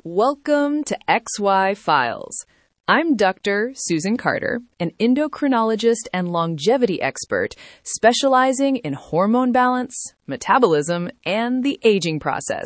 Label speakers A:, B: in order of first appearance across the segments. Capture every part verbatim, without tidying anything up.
A: Welcome to X Y Files. I'm Doctor Susan Carter, an endocrinologist and longevity expert specializing in hormone balance, metabolism, and the aging process.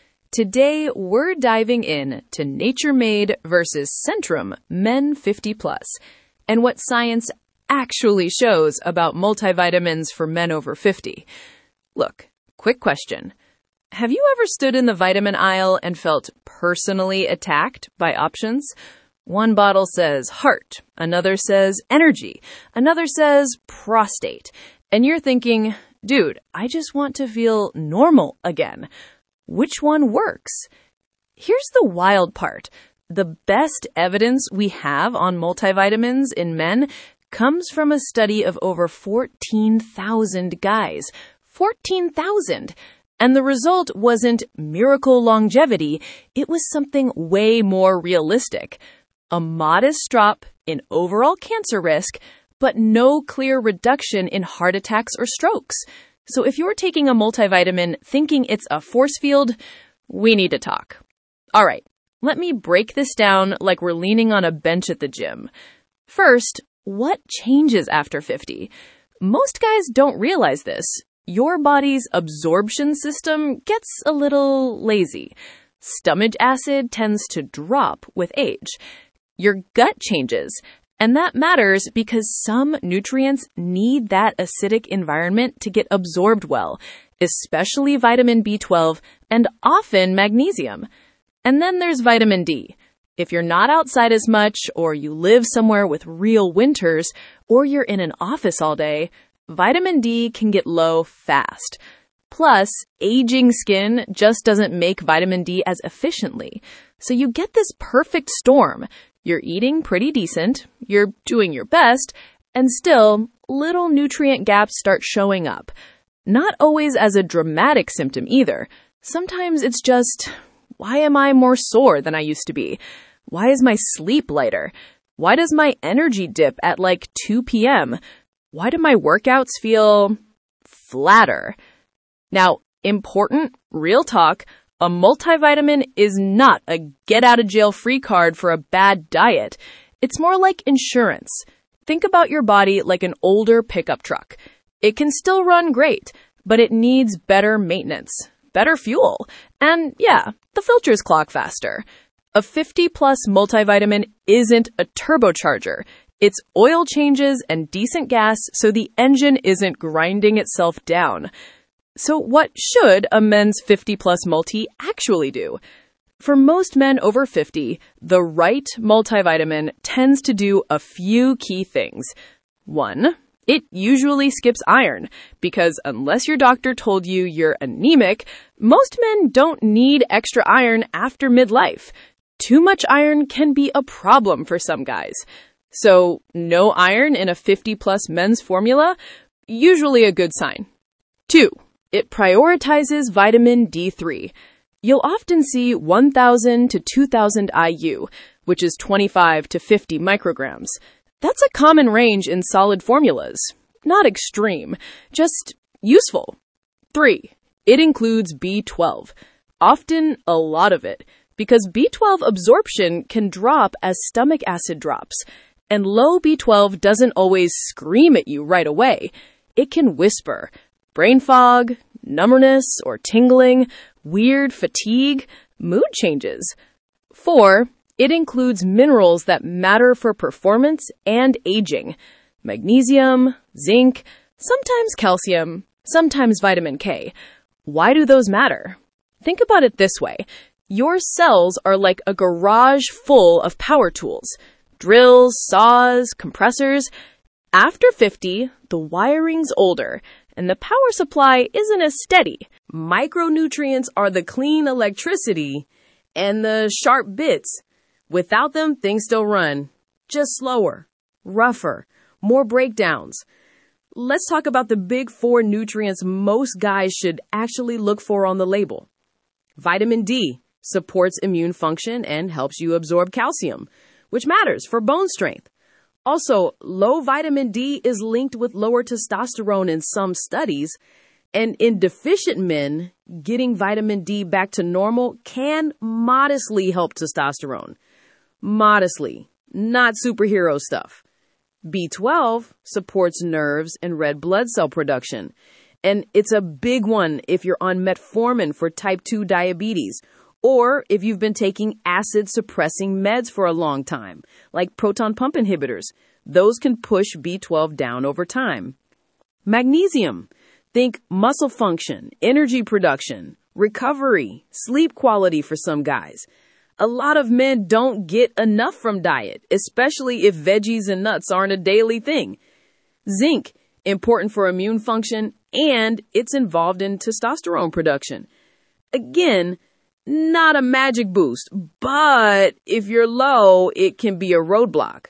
A: Today, we're diving in to Nature-Made versus Centrum Men fifty plus, and what science actually shows about multivitamins for men over fifty. Look, quick question. Have you ever stood in the vitamin aisle and felt personally attacked by options? One bottle says heart, another says energy, another says prostate. And you're thinking, dude, I just want to feel normal again. Which one works? Here's the wild part. The best evidence we have on multivitamins in men comes from a study of over fourteen thousand guys. fourteen thousand! And the result wasn't miracle longevity, it was something way more realistic. A modest drop in overall cancer risk, but no clear reduction in heart attacks or strokes. So if you're taking a multivitamin thinking it's a force field, we need to talk. All right, let me break this down like we're leaning on a bench at the gym. First, what changes after fifty? Most guys don't realize this. Your body's absorption system gets a little lazy. Stomach acid tends to drop with age. Your gut changes, and that matters because some nutrients need that acidic environment to get absorbed well, especially vitamin B twelve and often magnesium. And then there's vitamin D. If you're not outside as much, or you live somewhere with real winters, or you're in an office all day, vitamin D can get low fast. Plus, aging skin just doesn't make vitamin D as efficiently. So you get this perfect storm. You're eating pretty decent, you're doing your best, and still, little nutrient gaps start showing up. Not always as a dramatic symptom either. Sometimes it's just, why am I more sore than I used to be? Why is my sleep lighter? Why does my energy dip at like two p.m.? Why do my workouts feel flatter? Now, important, real talk, a multivitamin is not a get-out-of-jail-free card for a bad diet. It's more like insurance. Think about your body like an older pickup truck. It can still run great, but it needs better maintenance, better fuel, and yeah, the filters clock faster. A fifty plus multivitamin isn't a turbocharger. It's oil changes and decent gas so the engine isn't grinding itself down. So what should a men's fifty plus multi actually do? For most men over fifty, the right multivitamin tends to do a few key things. One, it usually skips iron, because unless your doctor told you you're anemic, most men don't need extra iron after midlife. Too much iron can be a problem for some guys. So, no iron in a fifty plus men's formula? Usually a good sign. Two, it prioritizes vitamin D three. You'll often see one thousand to two thousand I U, which is twenty-five to fifty micrograms. That's a common range in solid formulas. Not extreme, just useful. Three, it includes B twelve. Often a lot of it, because B twelve absorption can drop as stomach acid drops. And low B twelve doesn't always scream at you right away. It can whisper. Brain fog, numbness or tingling, weird fatigue, mood changes. Four, it includes minerals that matter for performance and aging. Magnesium, zinc, sometimes calcium, sometimes vitamin K. Why do those matter? Think about it this way. Your cells are like a garage full of power tools. Drills, saws, compressors. After fifty, the wiring's older, and the power supply isn't as steady. Micronutrients are the clean electricity and the sharp bits. Without them, things still run. Just slower, rougher, more breakdowns. Let's talk about the big four nutrients most guys should actually look for on the label. Vitamin D supports immune function and helps you absorb calcium, which matters for bone strength. Also, low vitamin D is linked with lower testosterone in some studies. And in deficient men, getting vitamin D back to normal can modestly help testosterone. Modestly, not superhero stuff. B twelve supports nerves and red blood cell production. And it's a big one if you're on metformin for type two diabetes, or if you've been taking acid-suppressing meds for a long time, like proton pump inhibitors. Those can push B twelve down over time. Magnesium. Think muscle function, energy production, recovery, sleep quality for some guys. A lot of men don't get enough from diet, especially if veggies and nuts aren't a daily thing. Zinc, important for immune function, and it's involved in testosterone production. Again, not a magic boost, but if you're low, it can be a roadblock.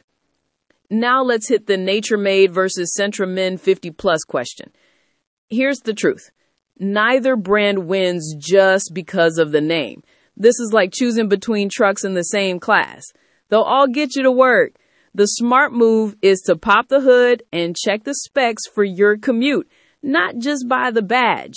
A: Now let's hit the Nature Made versus Centrum-Men fifty plus question. Here's the truth. Neither brand wins just because of the name. This is like choosing between trucks in the same class. They'll all get you to work. The smart move is to pop the hood and check the specs for your commute, not just buy the badge.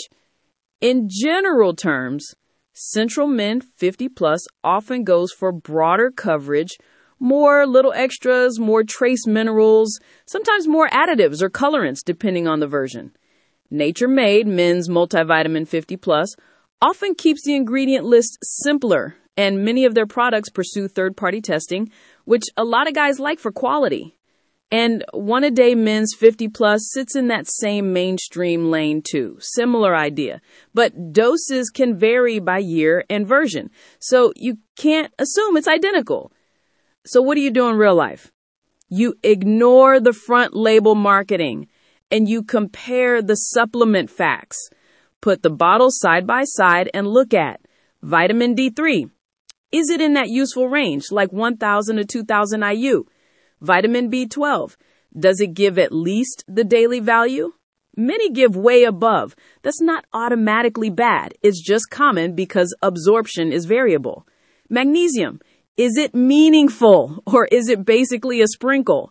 A: In general terms, Centrum-Men fifty plus often goes for broader coverage, more little extras, more trace minerals, sometimes more additives or colorants depending on the version. Nature Made Men's Multivitamin fifty plus often keeps the ingredient list simpler, and many of their products pursue third-party testing, which a lot of guys like for quality. And One A Day Men's fifty plus sits in that same mainstream lane too. Similar idea. But doses can vary by year and version, so you can't assume it's identical. So what do you do in real life? You ignore the front label marketing, and you compare the supplement facts. Put the bottles side by side and look at vitamin D three. Is it in that useful range, like one thousand to two thousand I U? Vitamin B twelve. Does it give at least the daily value? Many give way above. That's not automatically bad. It's just common because absorption is variable. Magnesium. Is it meaningful, or is it basically a sprinkle?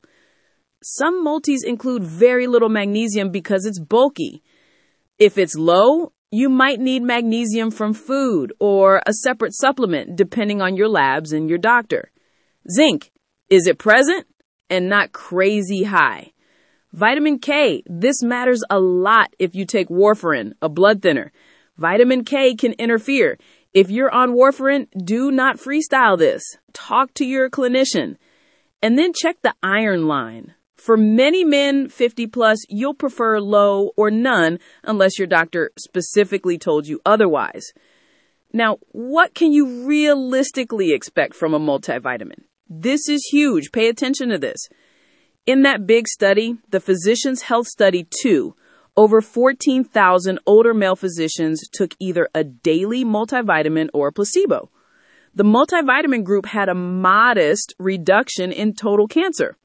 A: Some multis include very little magnesium because it's bulky. If it's low, you might need magnesium from food or a separate supplement depending on your labs and your doctor. Zinc. Is it present and not crazy high? Vitamin K. This matters a lot if you take warfarin, a blood thinner. Vitamin K can interfere. If you're on warfarin, do not freestyle this. Talk to your clinician. And then check the iron line. For many men fifty plus, you'll prefer low or none unless your doctor specifically told you otherwise. Now, what can you realistically expect from a multivitamin? This is huge. Pay attention to this. In that big study, the Physicians' Health Study two, over fourteen thousand older male physicians took either a daily multivitamin or a placebo. The multivitamin group had a modest reduction in total cancer.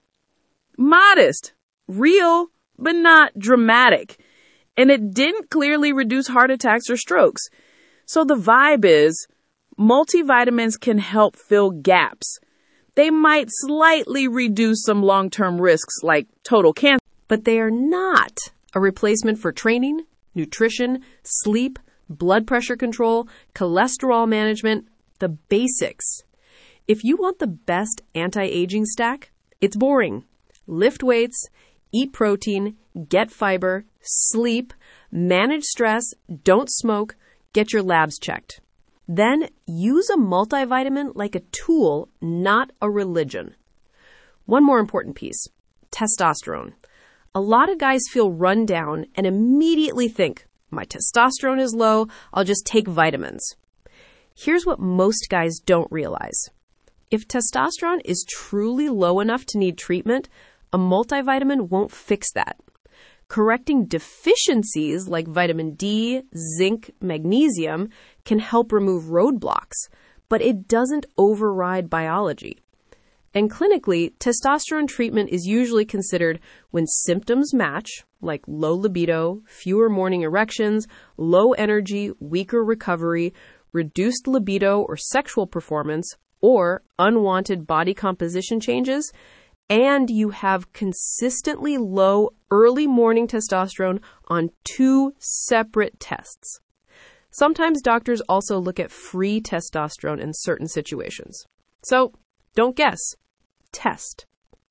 A: Modest, real, but not dramatic. And it didn't clearly reduce heart attacks or strokes. So the vibe is multivitamins can help fill gaps. They might slightly reduce some long-term risks like total cancer, but they are not a replacement for training, nutrition, sleep, blood pressure control, cholesterol management, the basics. If you want the best anti-aging stack, it's boring. Lift weights, eat protein, get fiber, sleep, manage stress, don't smoke, get your labs checked. Then use a multivitamin like a tool, not a religion. One more important piece, testosterone. A lot of guys feel run down and immediately think, my testosterone is low, I'll just take vitamins. Here's what most guys don't realize. If testosterone is truly low enough to need treatment, a multivitamin won't fix that. Correcting deficiencies like vitamin D, zinc, magnesium can help remove roadblocks, but it doesn't override biology. And clinically, testosterone treatment is usually considered when symptoms match, like low libido, fewer morning erections, low energy, weaker recovery, reduced libido or sexual performance, or unwanted body composition changes,
B: and you have consistently low early morning testosterone on two separate tests. Sometimes doctors also look at free testosterone in certain situations. So, don't guess. Test.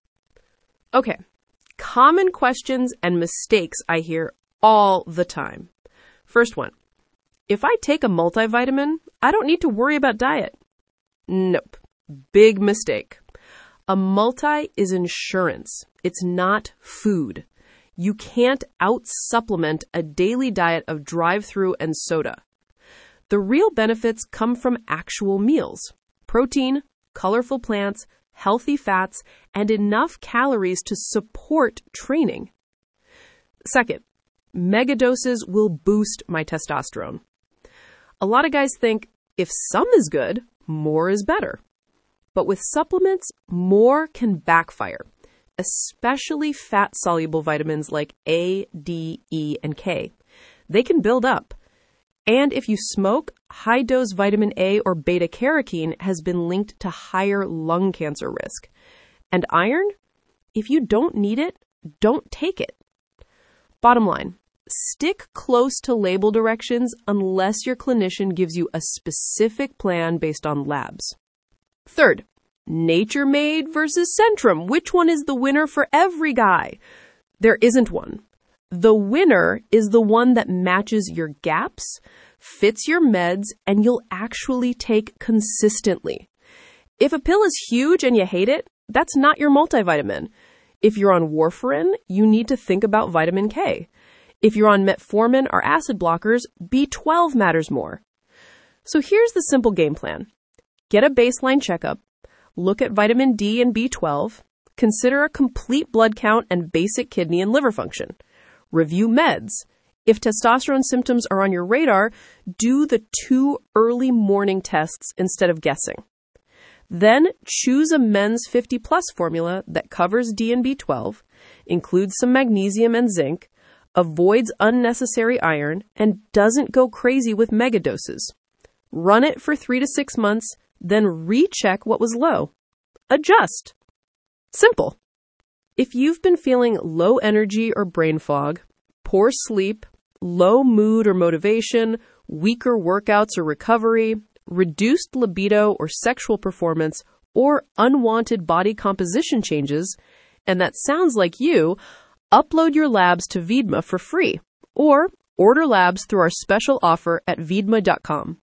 B: Okay, common questions and mistakes I hear all the time. First one, if I take a multivitamin, I don't need to worry about diet. Nope. Big mistake. A multi is insurance. It's not food. You can't out-supplement a daily diet of drive-thru and soda. The real benefits come from actual meals. Protein, colorful plants, healthy fats, and enough calories to support training. Second, megadoses will boost my testosterone. A lot of guys think if some is good, more is better. But with supplements, more can backfire, especially fat-soluble vitamins like A, D, E, and K. They can build up. And if you smoke, high-dose vitamin A or beta-carotene has been linked to higher lung cancer risk. And iron? If you don't need it, don't take it. Bottom line, stick close to label directions unless your clinician gives you a specific plan based on labs. Third, Nature Made versus Centrum. Which one is the winner for every guy? There isn't one. The winner is the one that matches your gaps, fits your meds, and you'll actually take consistently. If a pill is huge and you hate it, that's not your multivitamin. If you're on warfarin, you need to think about vitamin K. If you're on metformin or acid blockers, B twelve matters more. So here's the simple game plan. Get a baseline checkup, look at vitamin D and B twelve, consider a complete blood count and basic kidney and liver function. Review meds. If testosterone symptoms are on your radar, do the two early morning tests instead of guessing. Then choose a men's fifty plus formula that covers D and B twelve, includes some magnesium and zinc, avoids unnecessary iron, and doesn't go crazy with megadoses. Run it for three to six months, then recheck what was low. Adjust. Simple. If you've been feeling low energy or brain fog, poor sleep, low mood or motivation, weaker workouts or recovery, reduced libido or sexual performance, or unwanted body composition changes, and that sounds like you, upload your labs to Veedma for free, or order labs through our special offer at Veedma dot com.